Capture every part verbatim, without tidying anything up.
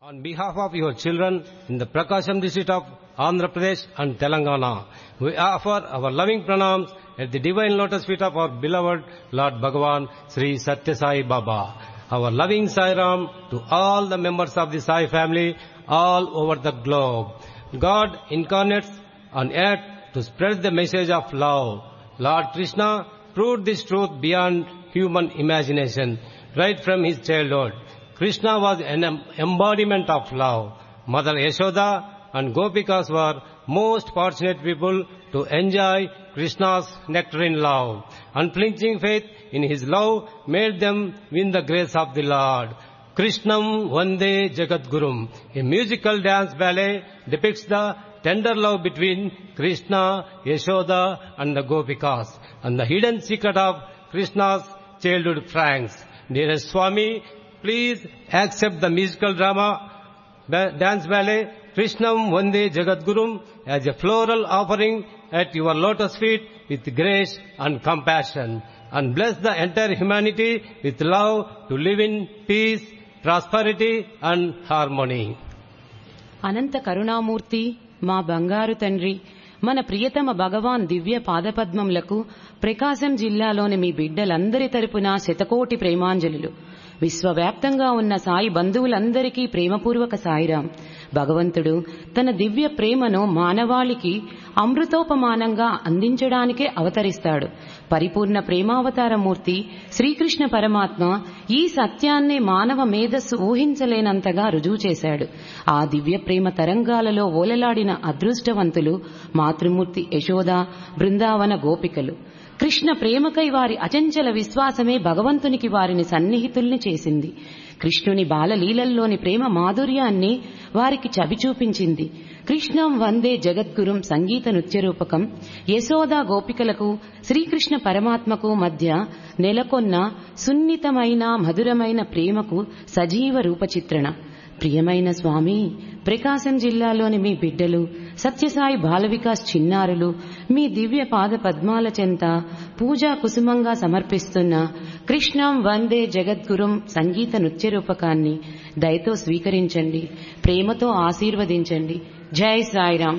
On behalf of your children in the Prakasham district of Andhra Pradesh and Telangana, we offer our loving pranams at the divine lotus feet of our beloved Lord Bhagavan Sri Satya Sai Baba. Our loving Sai Ram to all the members of the Sai family all over the globe. God incarnates on earth to spread the message of love. Lord Krishna proved this truth beyond human imagination right from his childhood. Krishna was an embodiment of love. Mother Yashoda and Gopikas were most fortunate people to enjoy Krishna's nectarine love. Unflinching faith in his love made them win the grace of the Lord. Krishnam Vande Jagadgurum, a musical dance ballet, depicts the tender love between Krishna, Yashoda and the Gopikas and the hidden secret of Krishna's childhood pranks. Dearest Swami, please accept the musical drama dance ballet Krishnam Vande Jagadgurum as a floral offering at your lotus feet with grace and compassion, and bless the entire humanity with love to live in peace, prosperity and harmony. Ananta Karunamurti, మా బంగారు తండ్రి, మన ప్రియతమ భగవాన్ దివ్య పాదపద్మములకు ప్రకాశం జిల్లాలోని మీ బిడ్డలందరి తరపున శతకోటి ప్రేమాంజలులు. విశ్వవ్యాప్తంగా ఉన్న సాయి బంధువులందరికీ ప్రేమపూర్వక సాయిరాం. భగవంతుడు తన దివ్య ప్రేమను మానవాళికి అమృతోపమానంగా అందించడానికే అవతరిస్తాడు. పరిపూర్ణ ప్రేమావతారమూర్తి శ్రీకృష్ణ పరమాత్మ ఈ సత్యాన్ని మానవ మేధస్సు ఊహించలేనంతగా రుజువు చేశాడు. ఆ దివ్య ప్రేమ తరంగాలలో ఓలలాడిన అదృష్టవంతులు మాతృమూర్తి యశోద, బృందావన గోపికలు. కృష్ణ ప్రేమకై వారి అచంచల విశ్వాసమే భగవంతునికి వారిని సన్నిహితుల్ని చేసింది. కృష్ణుని బాలలీలల్లోని ప్రేమ మాధుర్యాన్ని వారికి చవిచూపించింది. కృష్ణం వందే జగద్గురుం సంగీత నృత్యరూపకం యశోదా గోపికలకు శ్రీకృష్ణ పరమాత్మకు మధ్య నెలకొన్న సున్నితమైన మధురమైన ప్రేమకు సజీవ రూపచిత్రణ. ప్రియమైన స్వామి, ప్రకాశం జిల్లాలోని మీ బిడ్డలు సత్యసాయి బాల వికాస్ చిన్నారులు మీ దివ్య పాద పద్మాల చెంత పూజా కుసుమంగా సమర్పిస్తున్న కృష్ణం వందే జగద్గురుం సంగీత నృత్య రూపకాన్ని దయతో స్వీకరించండి, ప్రేమతో ఆశీర్వదించండి. జై సాయిరాం.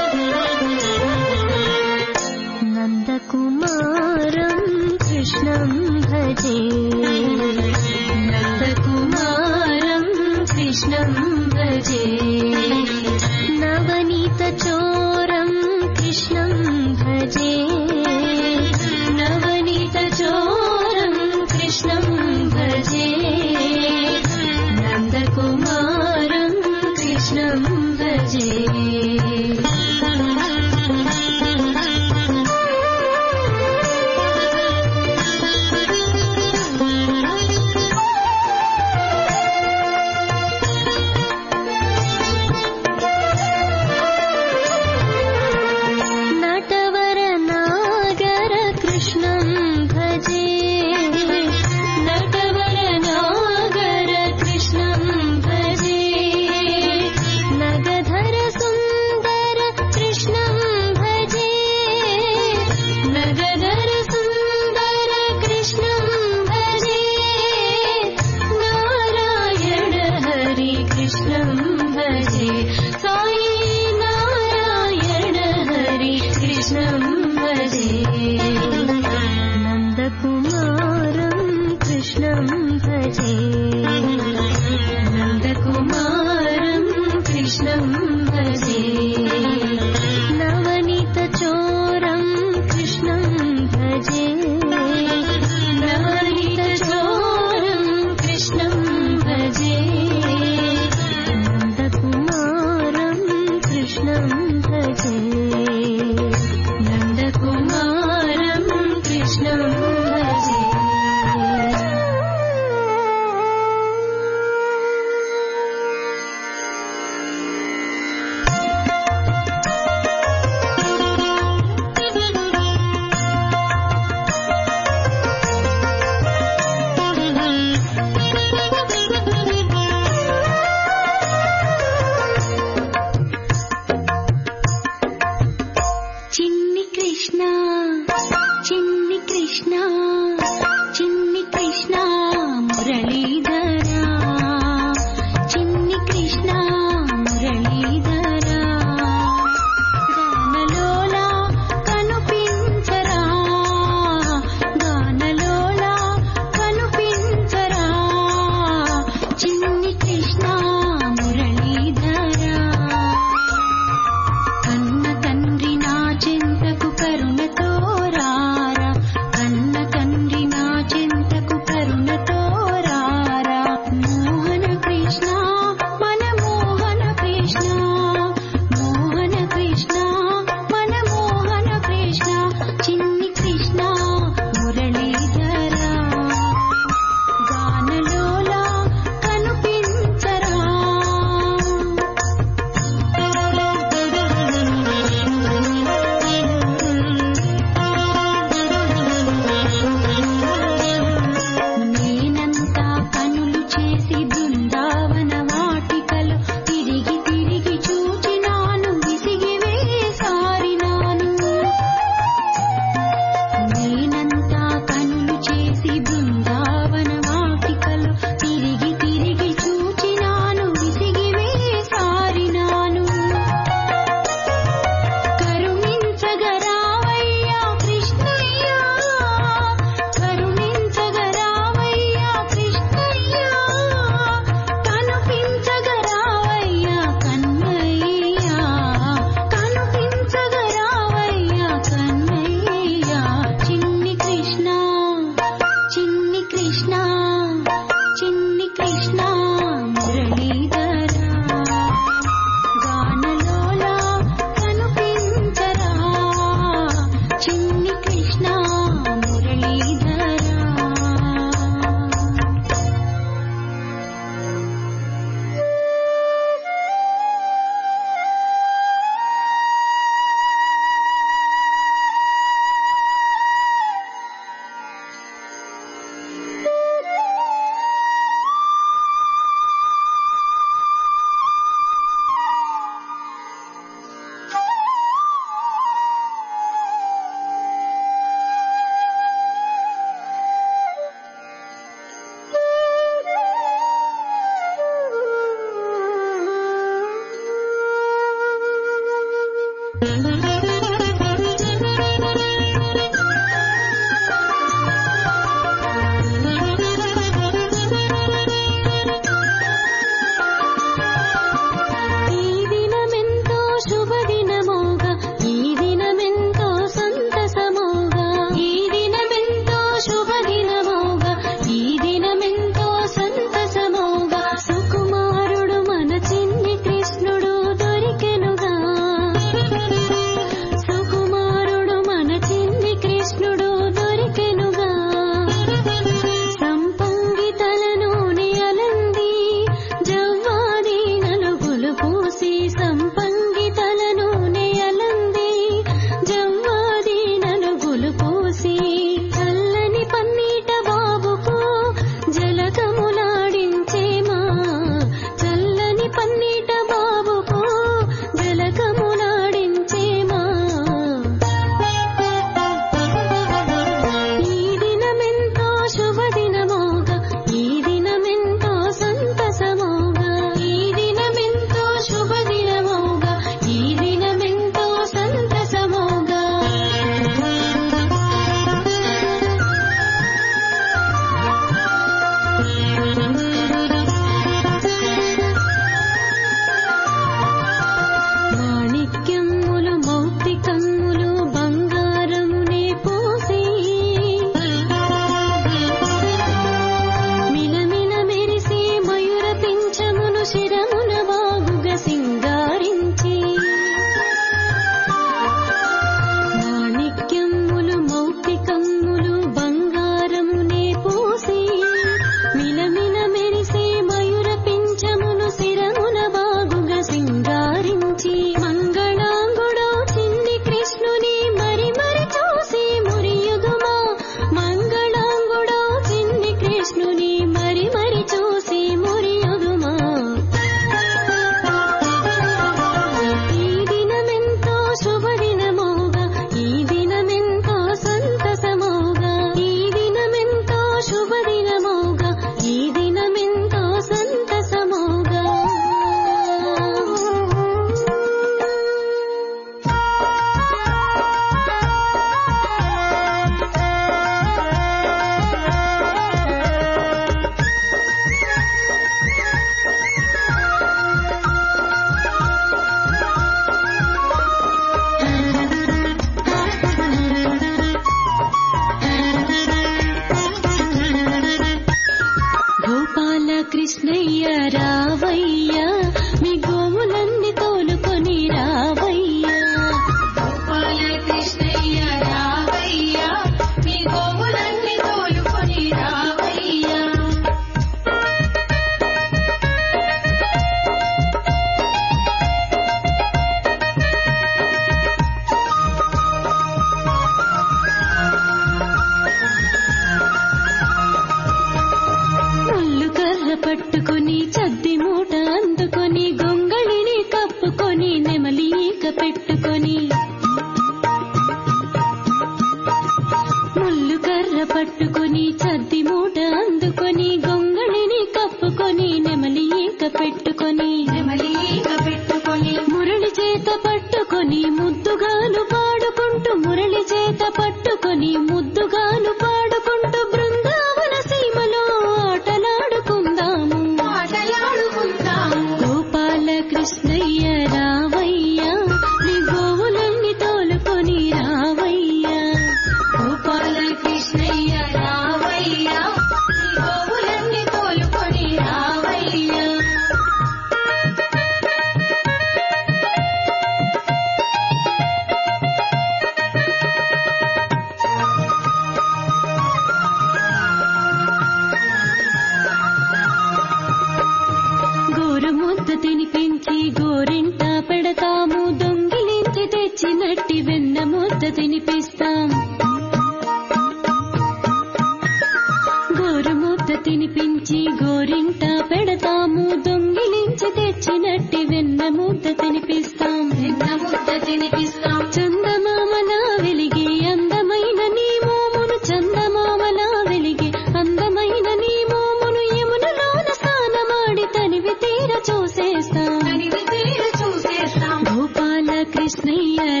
కృష్ణయ్య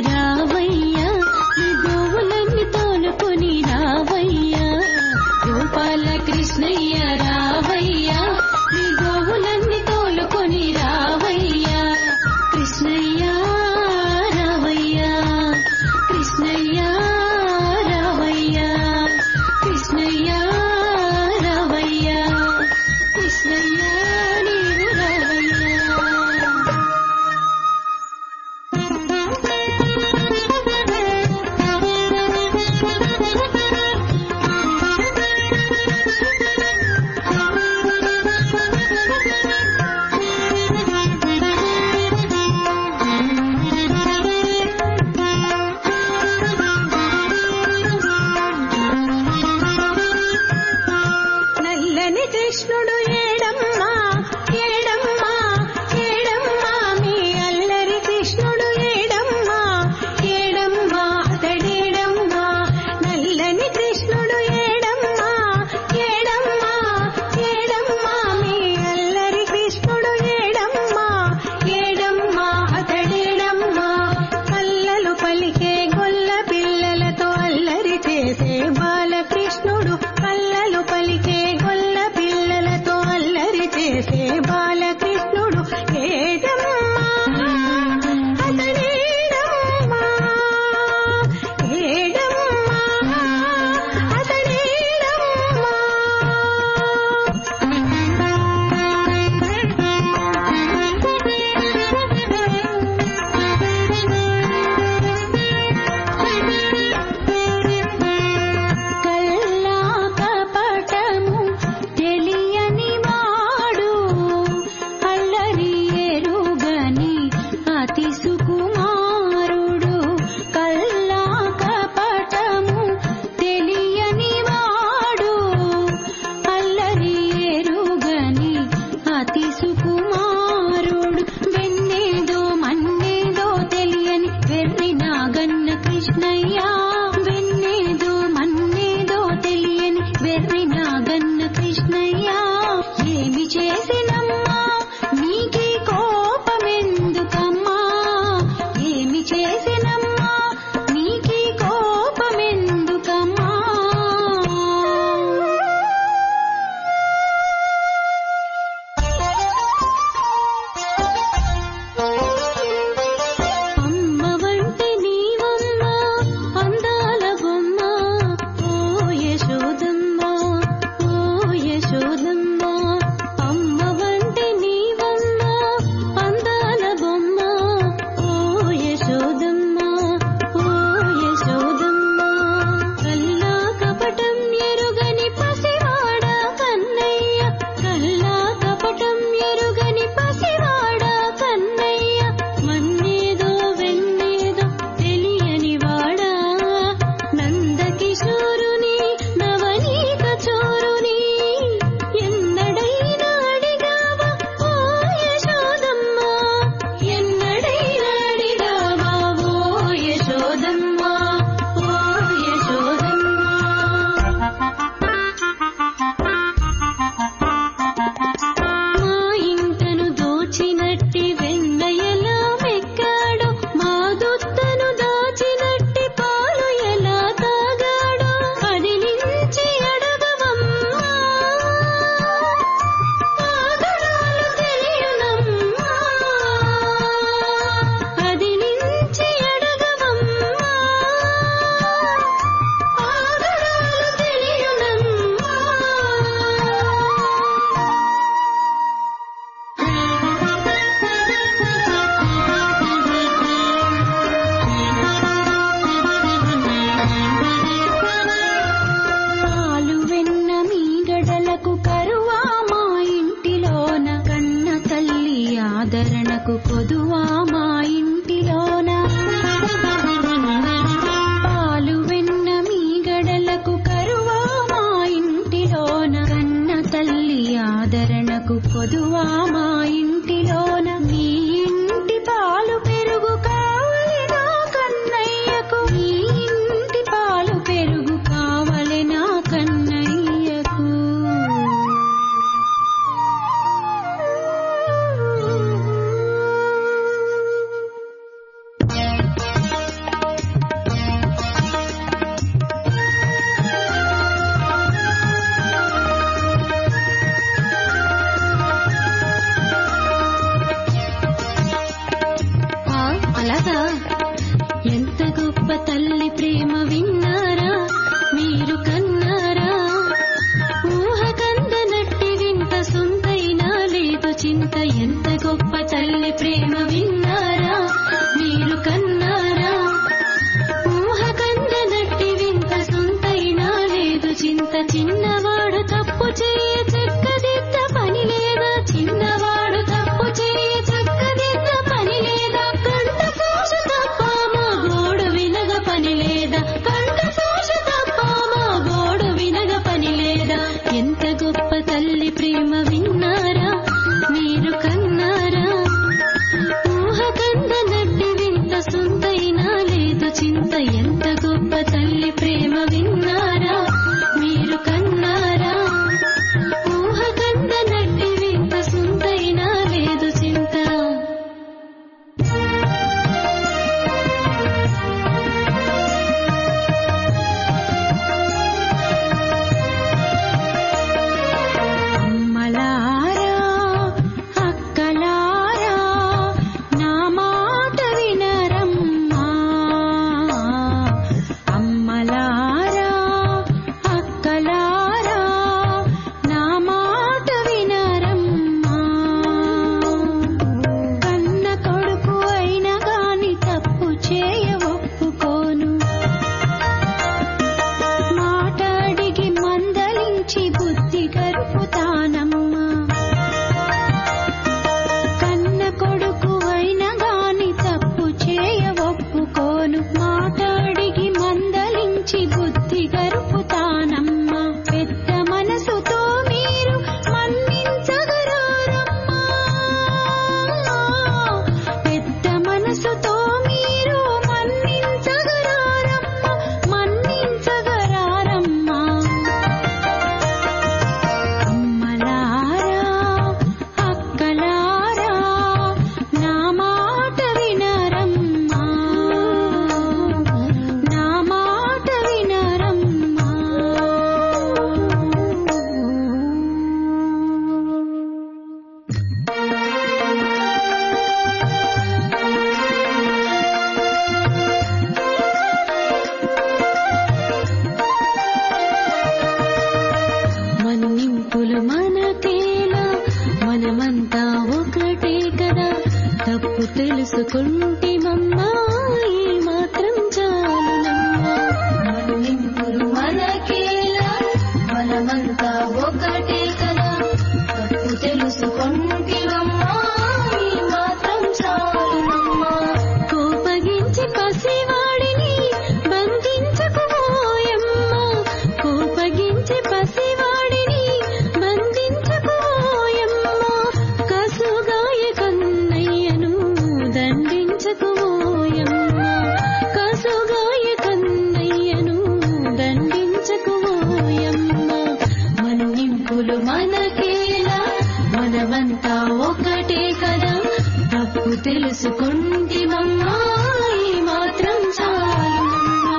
తెలుసుకుంటిమమ్మా ఈ మాత్రం చాలునమ్మా. మన్నింపులు మనకేలా మనమంతా ఒకటే కదా, తప్పు తెలుసుకుంటిమమ్మా ఈ మాత్రం చాలునమ్మా. కోపగించి పసివాడిని బంధించకుపోయమ్మా, కోపగించి పసివాడిని బంధించకుపోయమ్మా. కసుగాయ కన్నయ్యను దండించకుపోయమ్మా, కసుగాయ కన్నయ్యను దండించకుపోయమ్మా. మన్నింపులు మనకేలా మనమంతా ఒకటే కదా, తప్పు తెలుసుకుంటిమమ్మా ఈ మాత్రం చాలునమ్మా.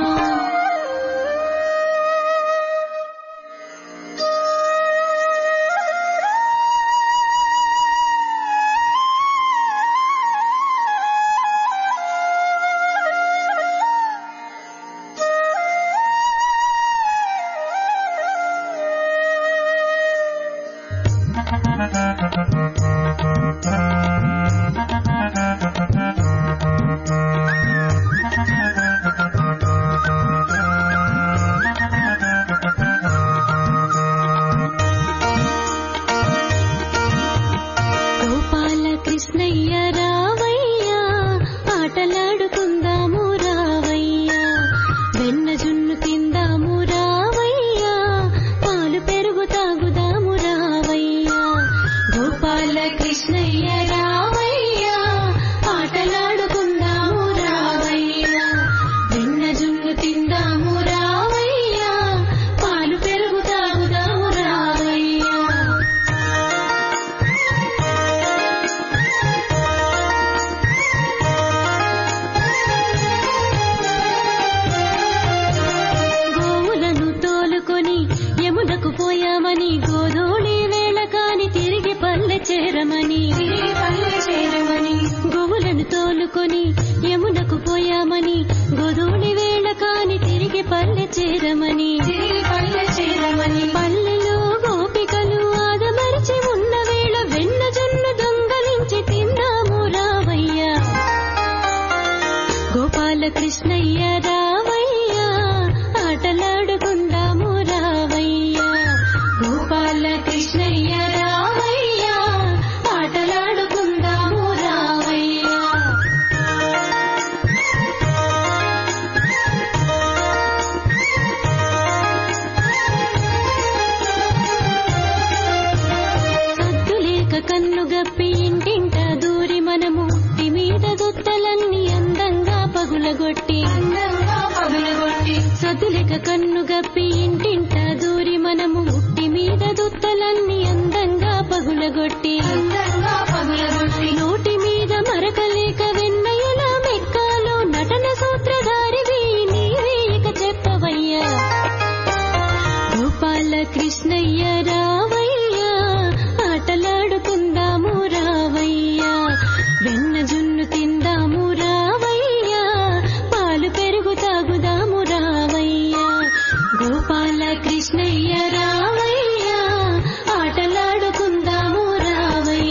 గోపాల కృష్ణయ్య రావయ్యా, ఆటలాడుకుందాము రావయ్యా, వెన్న జున్ను తిందాము రావయ్యా, పాలు పెరుగు తాగుదాము రావయ్యా. గోపాల కృష్ణయ్య రావయ్యా, ఆటలాడుకుందాము రావయ్యా, వెన్న జున్ను తిందాము రావయ్యా, పాలు పెరుగు తాగుదాము రావయ్యా. గోవులను తోలుకొని యమునకు పోయామని, గోధూళి వేళ కాని తిరిగి పల్లె చేరమని, పల్లె చేరమని. గోవులను తోలుకొని యమునకు పోయామని, గోధూళి వేళ కాని తిరిగి పల్లె చేరమని, పల్లె చేరమని. పల్లెలో గోపికలు ఆదమరిచి ఉన్న వేళ వెన్న జొన్న దొంగలించి తిందాము రావయ్యా. గోపాల కృష్ణయ్య రావయ్యా, ఆటలాడుకుందాము రావయ్యా. గోపాల కృష్ణయ్య రావయ్యా, ఆటలాడుకుందాము రావయ్యా. సద్దులేక కన్ను గప్పి ఇంటింట దూరి మనము ఇంటి మీద గుత్తలన్నీ అందంగా పగులగొట్టి, అందంగా పగులగొట్టి. సద్దులేక కన్ను గప్పి ఇంటింట దూరి మనము ముట్టి మీద దుత్తలన్నీ అందంగా పగులగొట్టి, అందంగా పగులగొట్టి. నోటి మీద మరకలేక వెన్నయ్యలా మెక్కాలో నటన సూత్రధారివి నీవే ఇక చెప్పవయ్యా. గోపాల కృష్ణయ్య రావయ్యా, ఆటలాడుకుందాము రావయ్యా, వెన్న జున్ను తిందాము రావయ్యా, పాలు పెరుగు తాగుదాము రావయ్యా. గోపాల కృష్ణయ్య రావయ్యా, ఆటలాడుకుందాము రావయ్యా.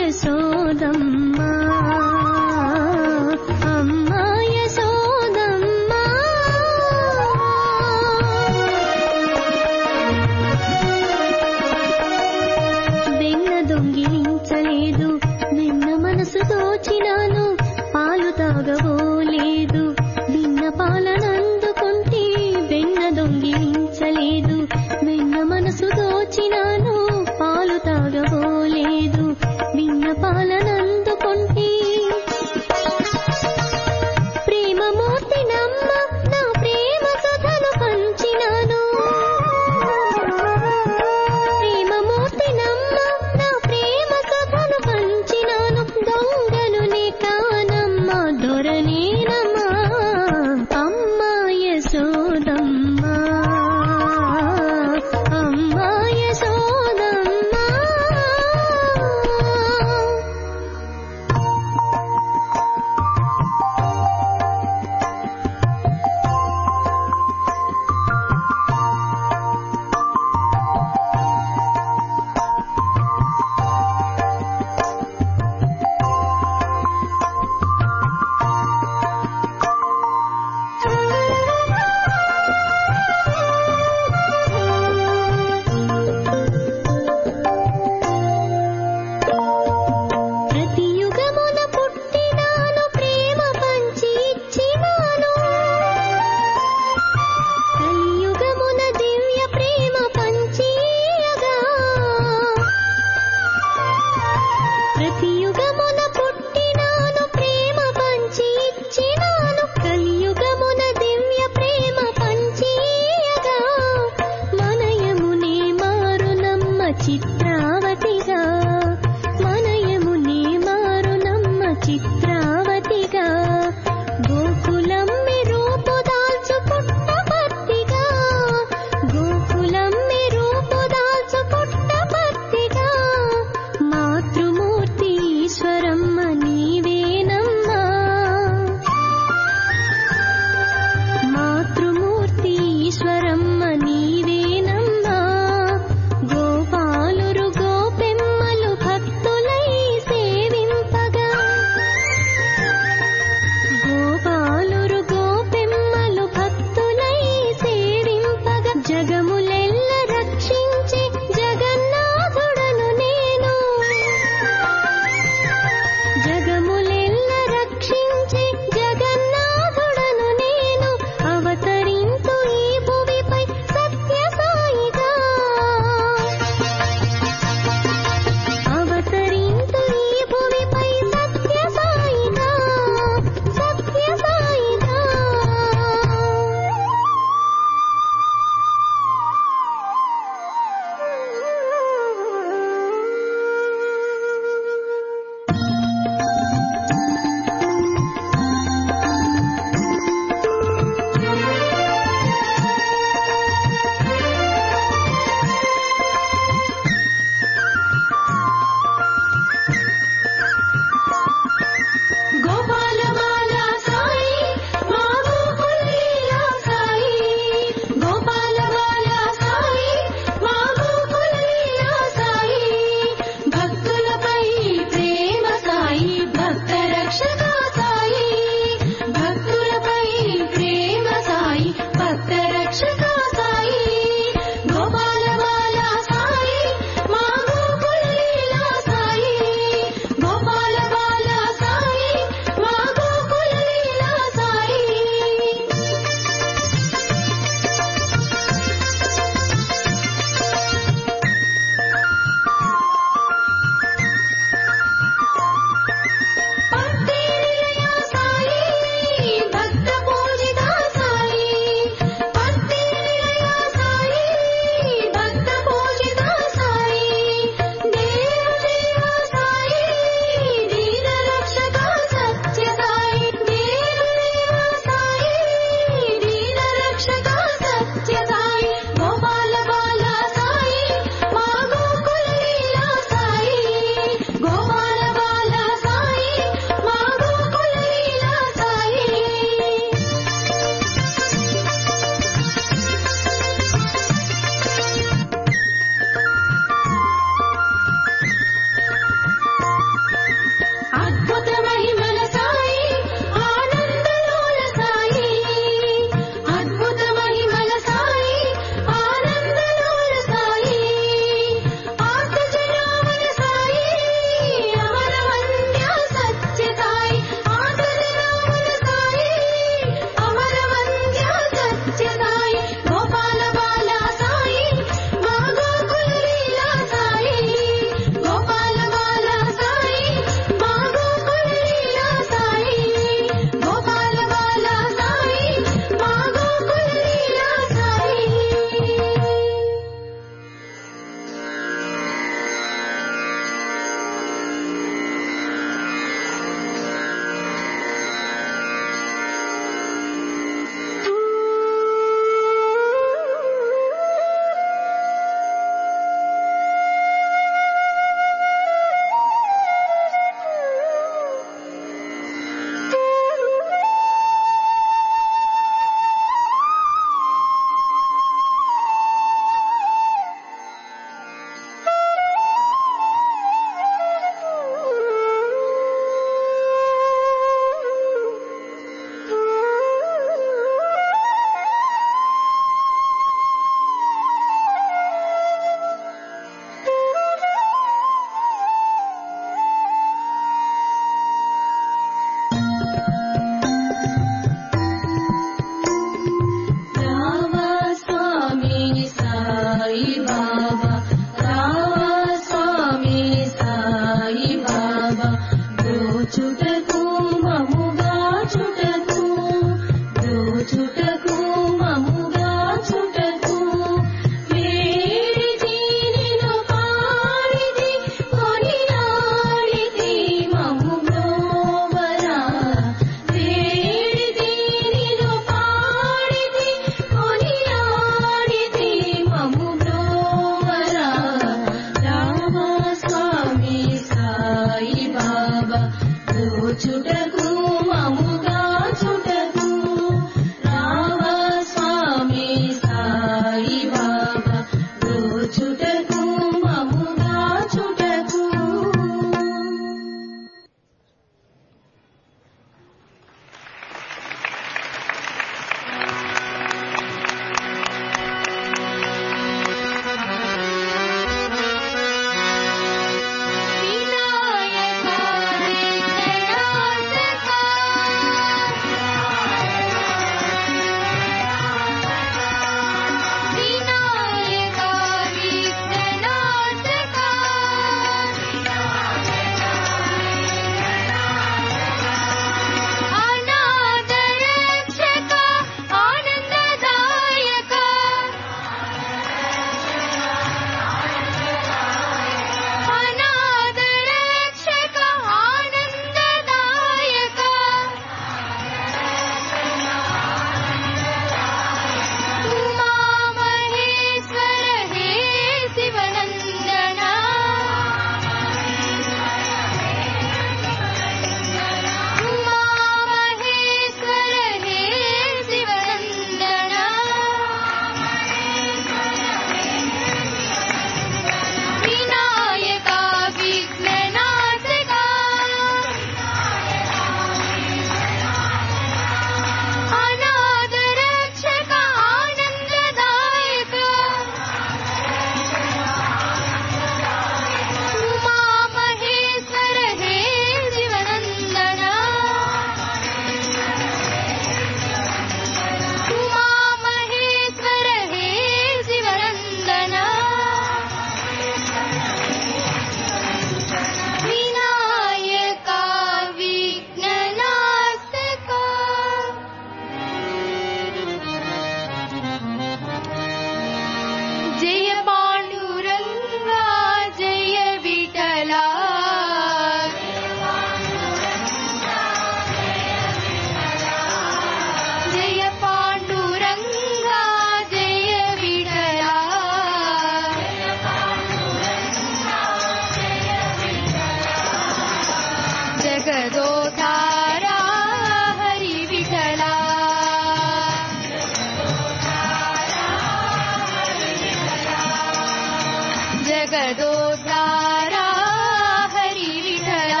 जगदोद्धारा हरि विठला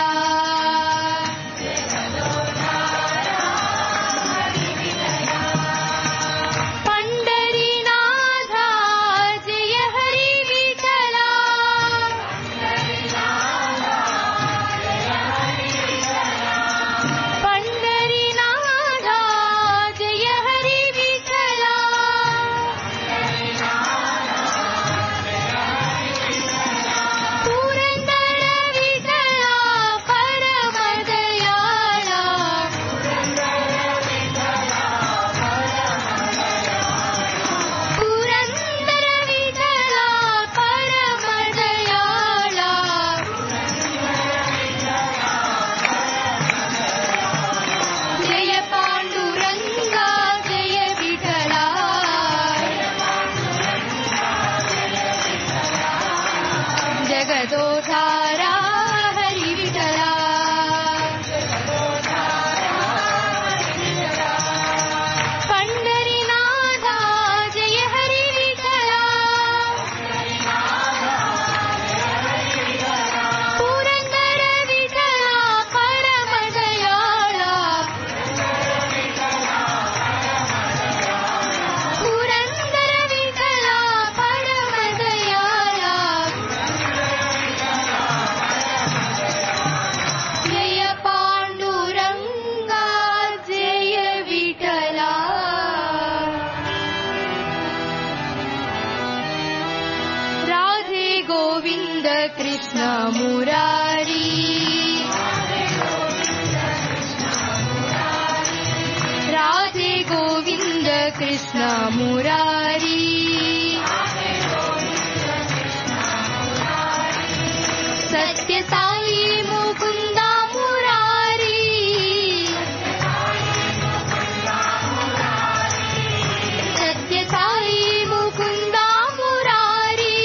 पंढरीनाथा जय हरि विठला पंढरीनाथा जय हरि विठला पुरंदर विठला परम दयाळा पुरंदर विठला परम दयाळा जय पांडुरंगा जय विठला जगदोद्धारा हरि विठला पंढरीनाथा जय हरि विठला पुरंदर विठला परम दयाळा पुरंदर विठला परम दयाळा जय पांडुरंगा जय विठला राधे गोविंद कृष्ण मुरारी राधे गोविंद कृष्ण मुरारी सत्य साई मुकुंदा मुरारी सत्य साई मुकुंदा मुरारी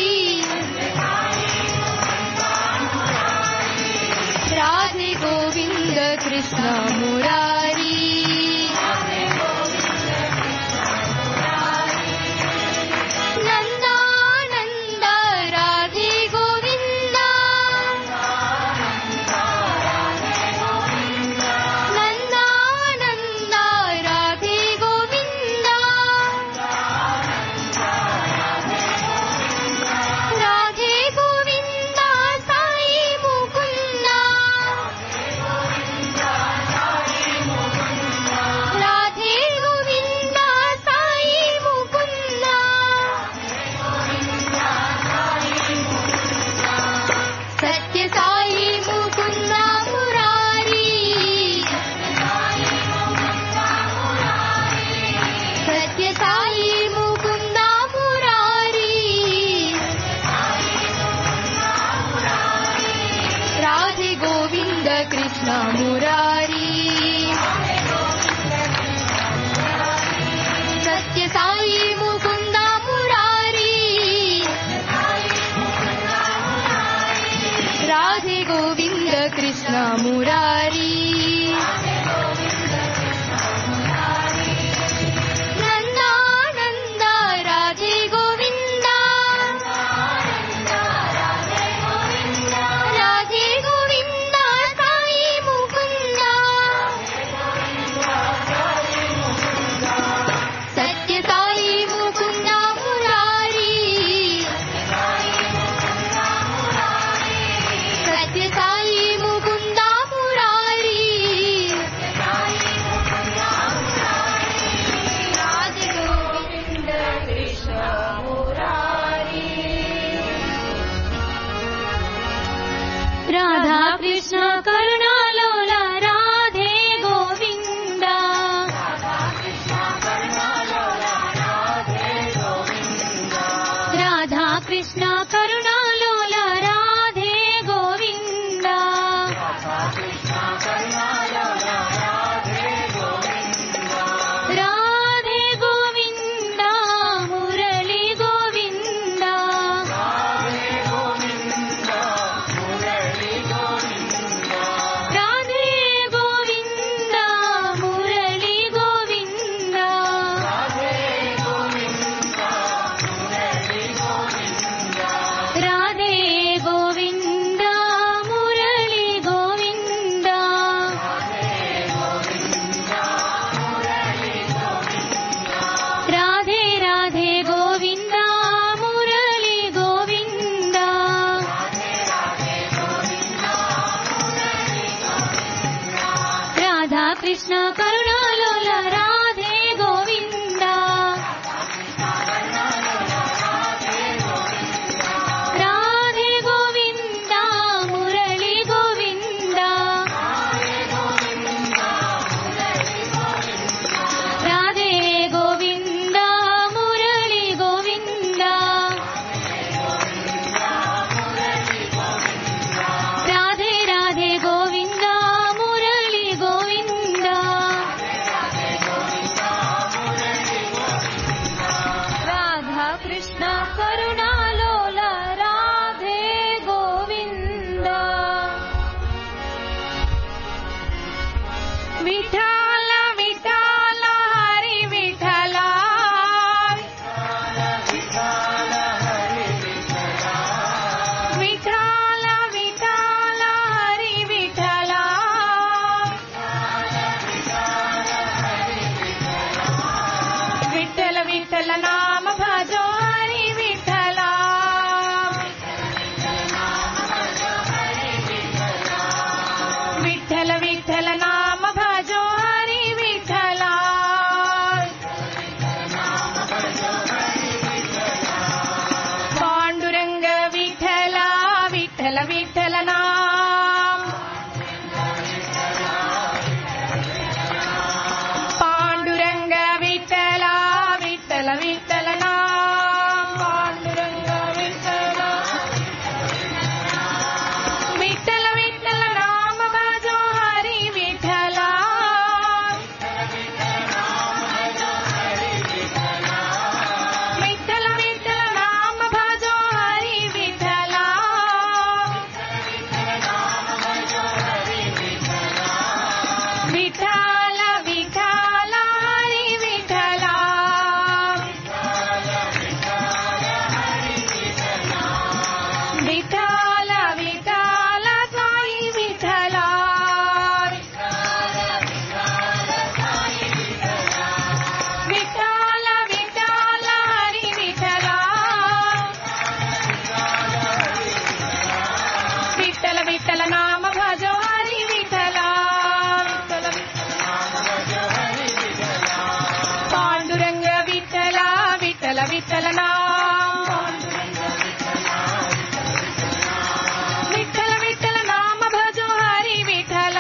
राधे गोविंद कृष्ण मुरारी नंदानंद राधे गोविंद नंदानंद राधे गोविंद राधे गोविंद साई मुकुंद राधे गोविंद साई मुकुंद सत्य साई मुकुंद मुरारी सत्य साई मुकुंद मुरारी राधे गोविंद कृष्ण मुरारी सत्य साई मुकुंद मुरारी राधे गोविंद कृष्ण मुरारी नंदानंद राधे गोविंद राधे गोविंद साई मुकुंद सत्य साई मुकुंद मुरारी सत्य साई मुकुंद मुरारी राधे गोविंद कृष्ण मुरारी राधा कृष्ण करुणालोला राधे गोविंद राधा कृष्ण करुणालोला राधे गोविंद राधे गोविंद मुरली गोविंद కృష్ణ కరుణాలోల రాధే గోవింద రాధే గోవింద మురళి గోవింద రాధే గోవింద మురళి గోవింద రాధే రాధే గోవింద మురళి గోవింద రాధా కృష్ణ కరుణాలోల రాధే గోవింద విఠాల విఠాల హరి విఠల విఠాల విఠాల హరి విఠల విఠల విఠల నామ భజో హరి విఠల విఠల విఠల నామ భజో హరి విఠల పాండురంగ విఠల విఠల విఠల నామ పాండురంగ విఠల విఠల విఠల నామ పాండురంగ విఠల విఠల విఠల నామ భజో హరి విఠల విఠల విఠల నామ భజో హరి విఠల విఠల విఠల హరి విఠల విఠల విఠల సాయి విఠల విఠల విఠల హరి విఠల విఠల విఠల నామ భజో హరి విఠల పాండురంగ విఠల విఠల విఠల నామ విఠల విఠల నామ భజో హరి విఠల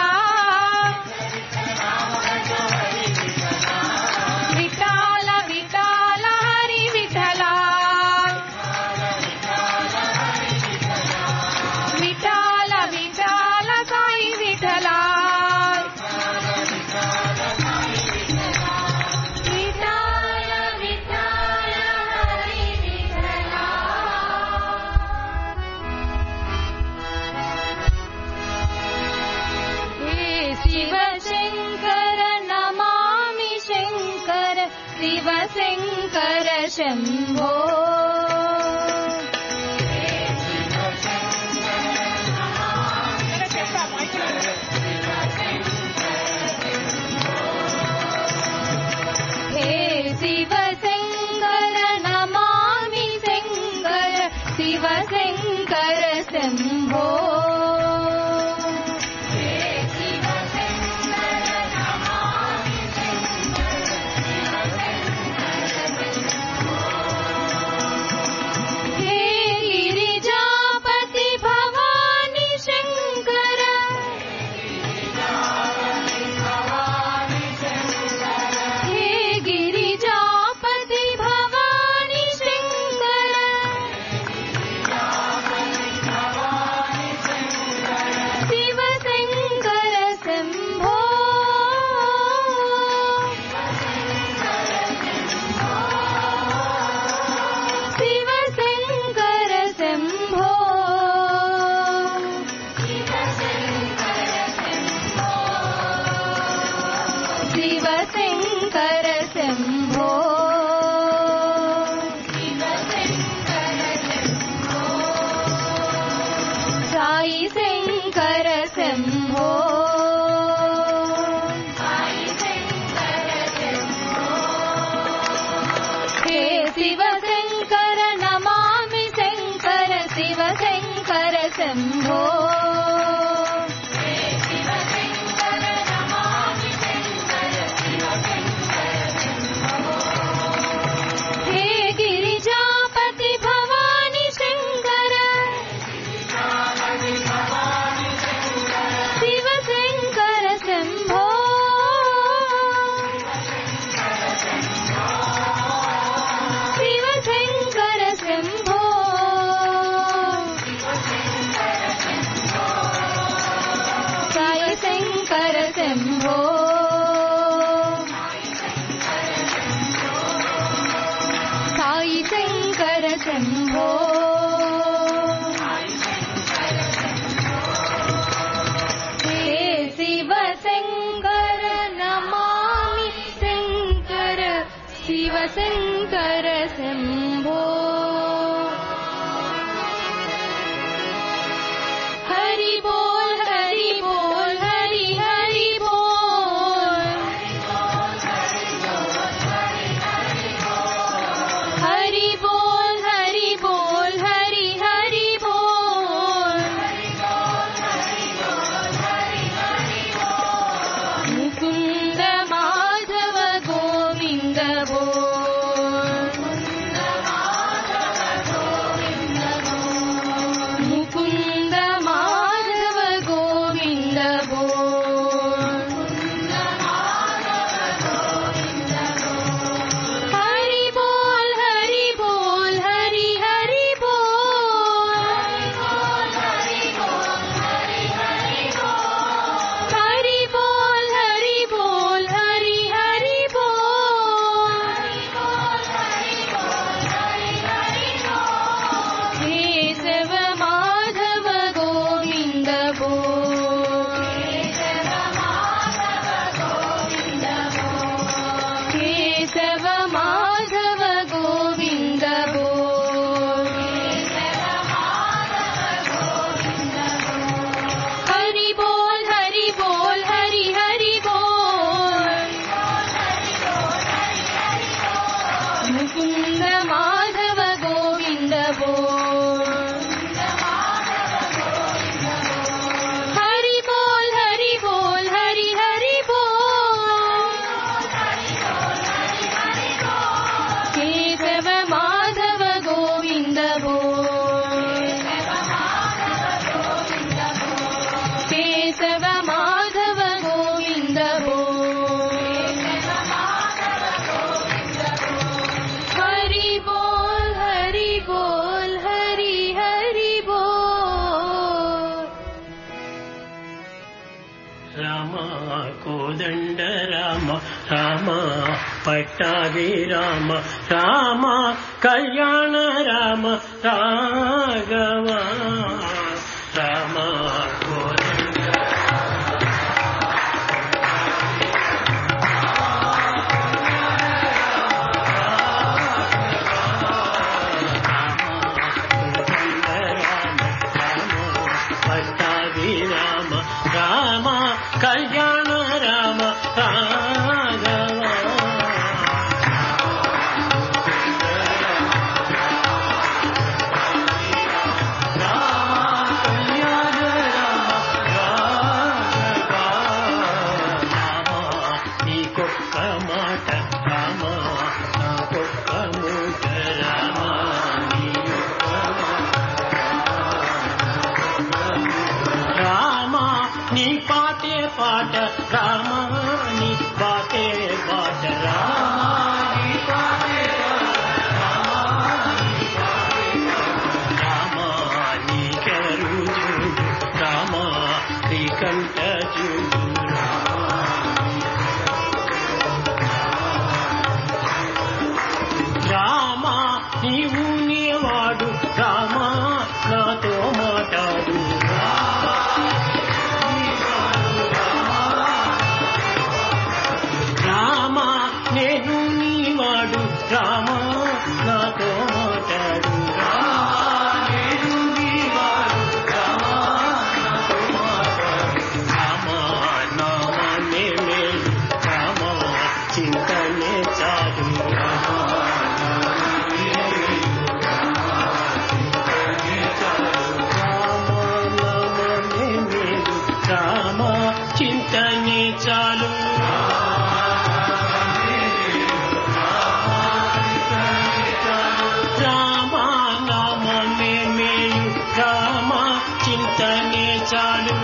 విఠల విఠల హరి విఠల విఠల విఠల సాయి విఠల విఠల విఠల హరి విఠల हे शिव शङ्कर नमामि शङ्कर शिव शङ्कर शम्भो हे शिव शङ्कर नमामि शङ्कर शिव शङ्कर शम्भो हे गिरिजापति भवानी शङ्कर हे गिरिजापति भवानी शङ्कर शिव शङ्कर शम्भो शिव शङ्कर शम्भो शिव शङ्कर शम्भो साई शङ्कर शम्भो हे शिव शङ्कर नमामि शङ्कर शिव शङ्कर शम्भो शम्भो हे शिव शङ्कर नमामि शङ्कर शिव शङ्कर शम्भो हरि बोल हरि बोल हरि हरि बोल हरि बोल हरि बोल हरि हरि बोल मुकुंद माधव गोविंद बोल मुकुंद माधव गोविंद बोल हरि बोल हरि बोल हरि हरि बोल हरि बोल हरि बोल हरि हरि बोल केशव माधव गोविंद बोल केशव माधव गोविंद बोल हरि बोल हरि बोल हरि हरि बोल मुकुंद माधव गोविंद बोल हरि बोल हरि बोल हरि हरि बोल केशव माधव गोविंद बोल केशव माधव गोविंद बोल हरि बोल हरि बोल हरि हरि बोल రామ కోదండ రామ రామ పట్టాభి రామ రామ కళ్యాణ రామ రాఘవ రామ కోదండ పట్టాభి రామ రామ కళ్యాణ రామ రాఘవ కళ్యాణ రామ రాఘవ రామ నీకొక్క మాట రామ నాకొక్క మూట రామ నీకొక్క రామ నీ పాటే పాట రామ నీ బాటే బాట రామ నీ పాటే రామ నీకెరు చూడు రామ నీ కంట చూడు రామ నీవు నీవాడు రామ నాతో మాట్లాడు రామ నేను నీవాడు రామ నాతో మాట్లాడు నేను నీవాడు రామ నాతో మాట్లాడు రామ నామనే మేలు రామ చింతనే చాలు రామ నామనే మేలు రామ చింతనే చాలు రామ నామమే మేలు రామ చింతనే చాలు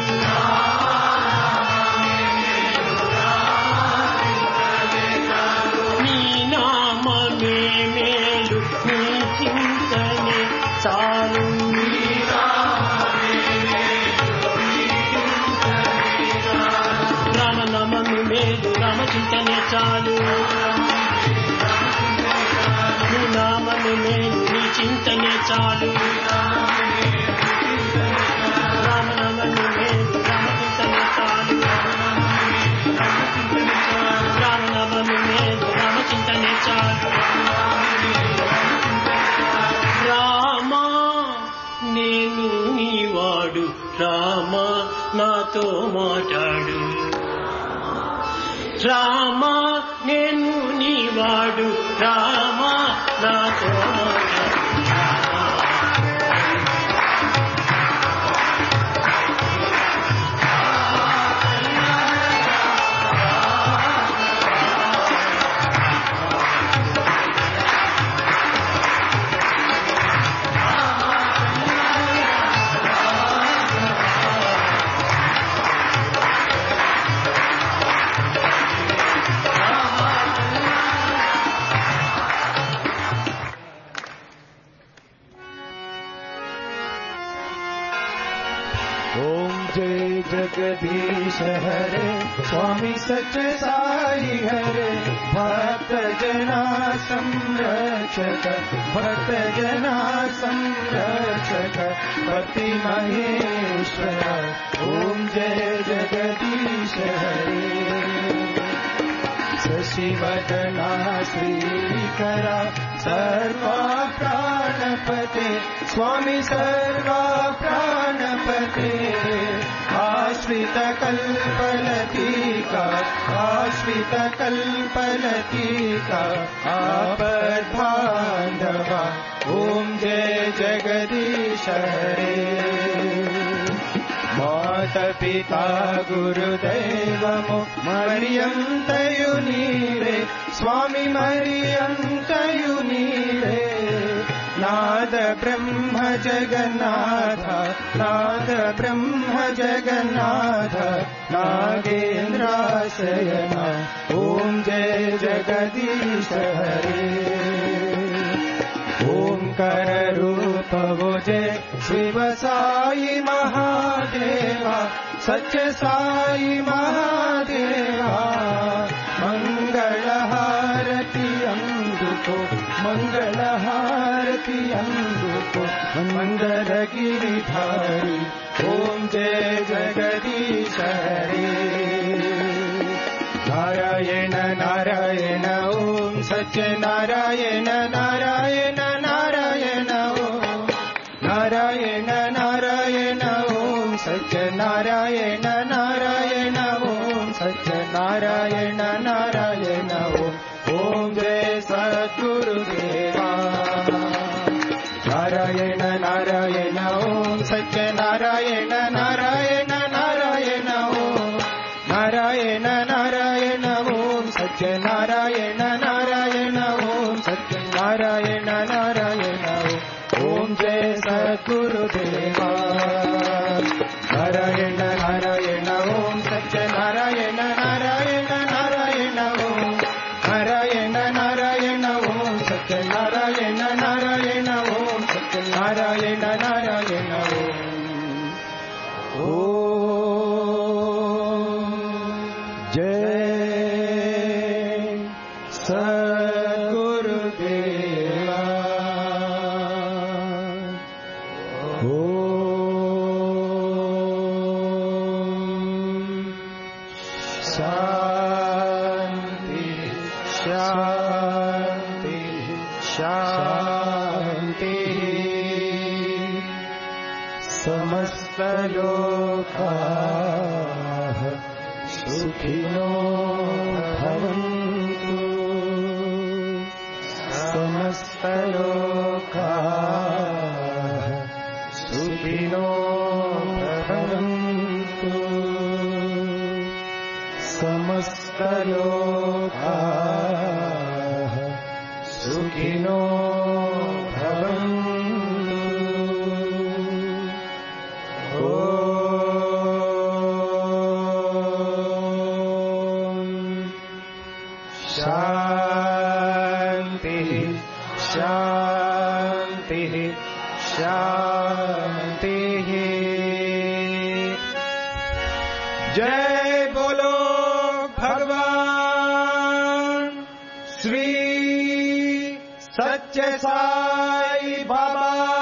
నీ నామమే మేలు నీ చింతనే చాలు రామ నామమే మేలు రామ చింతనే చాలు నీ నామమే మేలు నీ చింతనే చాలు రామనామమే మేలు రామచింతనే చాలు రామనామమే మేలు రామచింతనే చాలు రామా నేను నీవాడు రామా నాతో మాట్లాడు రామా నేను నీవాడు రామా నాతో మాట్లాడు जगदीश हरे स्वामी सच्चे साई हरे भक्त जना संरक्षक भक्त जना संरक्षक पति महेश्वर ओम जय जगदीश हरे शशिवदना श्रीकरा सर्वा प्राणपते स्वामी सर्वा प्राणपते आश्रित कल्पलतिका आश्रित कल्पलतिका आपद्बान्धवा ओम जय जगदीश हरे माता पिता गुरुदैवमो मरियन्तयु नीरे स्वामी मरियन्तयु नीरे नाद ब्रह्म जगन्नाथ नाद ब्रह्म जगन्नाथ नागेन्द्राशयन ओम जय जगदीश हरे ओंकार रूप जय शिव साई महादेवा सच्चे साई महादेवा मंगल हारती अंगुको मंगल हारती अंगुको मंगल गिरिधारी ओम जय जगदीश हरे नारायण नारायण ओम सच्चे नारायण नारायण नारायण ओम नारायण नारायण ओम सच्चे नारायण नारायण ओम सच्चे नारायण नारायण ओम ओम जय सद्गुरुदेवा नारायण नारायण ओम सच्चे नारायण नारायण नारायण ओम नारायण नारायण ओम सच्चे नारायण नारायण ओम सच्चे नारायण नारायण ओम जय सद्गुरुदेवा नारायण नारायण ओम सच्चे नारायण नारायण नारायण ओम नारायण नारायण ओम सच्चे नारायण नारायण ओम सच्चे नारायण नारायण ओम जय सद्गुरुदेवा शांति शांति शांति समस्त लोकाः सुखिनो भवन्तु समस्त लोकाः सुखिनो भवन्तु समस्त लोकाः सुखिनो भवन्तु शांति शांति शांति जय बोलो भगवान श्री सच्चे साई बाबा